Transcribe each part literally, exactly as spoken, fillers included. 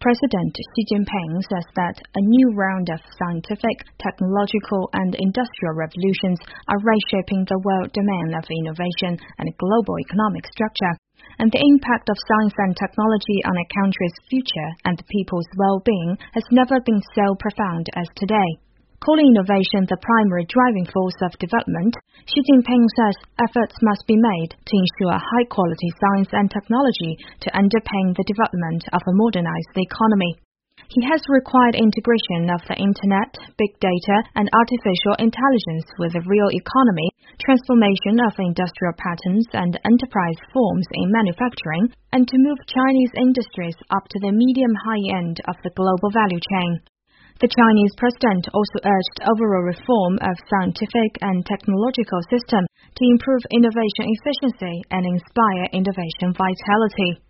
President Xi Jinping says that a new round of scientific, technological and industrial revolutions are reshaping the world domain of innovation and global economic structure, and the impact of science and technology on a country's future and the people's well-being has never been so profound as today. Calling innovation the primary driving force of development, Xi Jinping says efforts must be made to ensure high-quality science and technology to underpin the development of a modernized economy. He has required integration of the Internet, big data, and artificial intelligence with the real economy, transformation of industrial patterns and enterprise forms in manufacturing, and to move Chinese industries up to the medium-high end of the global value chain. The Chinese president also urged overall reform of scientific and technological system to improve innovation efficiency and inspire innovation vitality.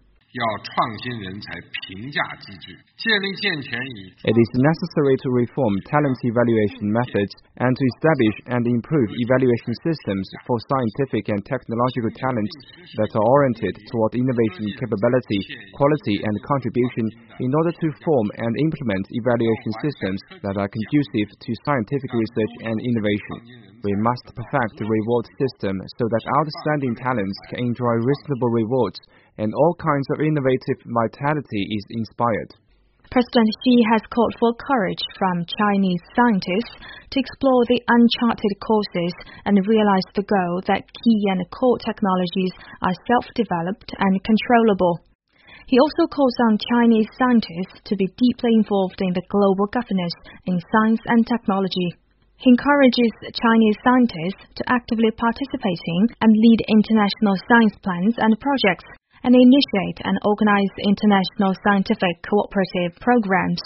It is necessary to reform talent evaluation methods and to establish and improve evaluation systems for scientific and technological talents that are oriented toward innovation capability, quality and contribution in order to form and implement evaluation systems that are conducive to scientific research and innovation. We must perfect the reward system so that outstanding talents can enjoy reasonable rewards and all kinds of innovative vitality is inspired. President Xi has called for courage from Chinese scientists to explore the uncharted courses and realize the goal that key and core technologies are self-developed and controllable. He also calls on Chinese scientists to be deeply involved in the global governance in science and technology. He encourages Chinese scientists to actively participate in and lead international science plans and projects, and initiate and organize international scientific cooperative programs.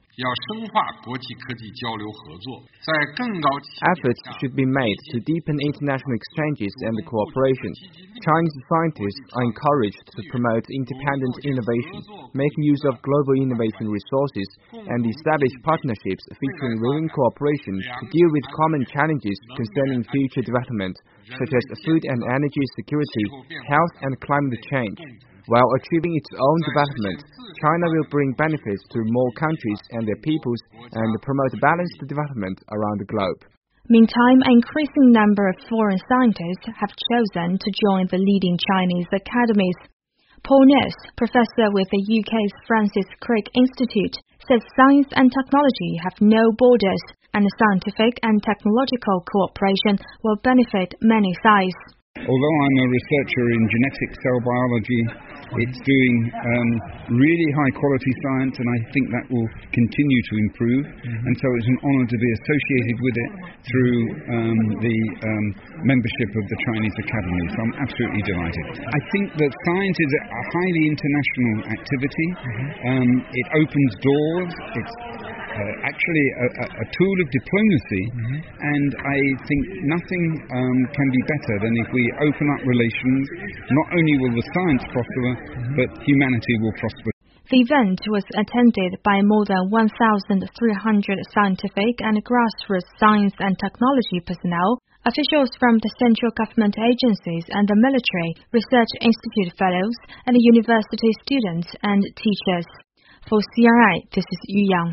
Efforts should be made to deepen international exchanges and cooperation. Chinese scientists are encouraged to promote independent innovation, make use of global innovation resources, and establish partnerships featuring willing cooperation to deal with common challenges concerning future development, such as food and energy security, health and climate change. While achieving its own development, China will bring benefits to more countries and their peoples and promote balanced development around the globe. Meantime, an increasing number of foreign scientists have chosen to join the leading Chinese academies. Paul Ness, professor with the U K's Francis Crick Institute, says science and technology have no borders, and scientific and technological cooperation will benefit many sides. Although I'm a researcher in genetic cell biology, it's doing um, really high-quality science, and I think that will continue to improve. Mm-hmm. And so it's an honor to be associated with it through um, the um, membership of the Chinese Academy. So I'm absolutely delighted. I think that science is a highly international activity. Mm-hmm. um, it opens doors. It's Uh, actually a, a, a tool of diplomacy, mm-hmm. and I think nothing um, can be better than if we open up relations. Not only will the science prosper, mm-hmm. but humanity will prosper. The event was attended by more than one thousand three hundred scientific and grassroots science and technology personnel, officials from the central government agencies and the military, research institute fellows, and university students and teachers. For C R I, this is Yu Yang.